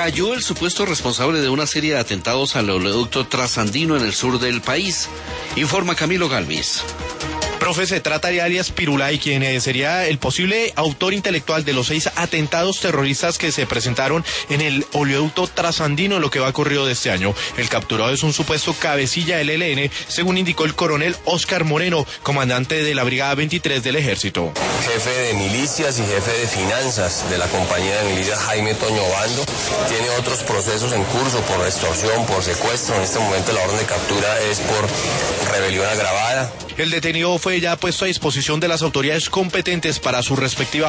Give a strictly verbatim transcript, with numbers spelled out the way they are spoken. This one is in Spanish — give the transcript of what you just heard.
Cayó el supuesto responsable de una serie de atentados al oleoducto trasandino en el sur del país. Informa Camilo Galvis. Profe, se trata de alias Pirulay, quien eh, sería el posible autor intelectual de los seis atentados terroristas que se presentaron en el oleoducto trasandino en lo que va ocurrido de este año. El capturado es un supuesto cabecilla del E L N, según indicó el coronel Óscar Moreno, comandante de la Brigada veintitrés del Ejército. Jefe de milicias y jefe de finanzas de la compañía de milicias Jaime Toño Bando. Tiene otros procesos en curso por extorsión, por secuestro. En este momento la orden de captura es por rebelión agravada. El detenido fue ya puesto a disposición de las autoridades competentes para su respectiva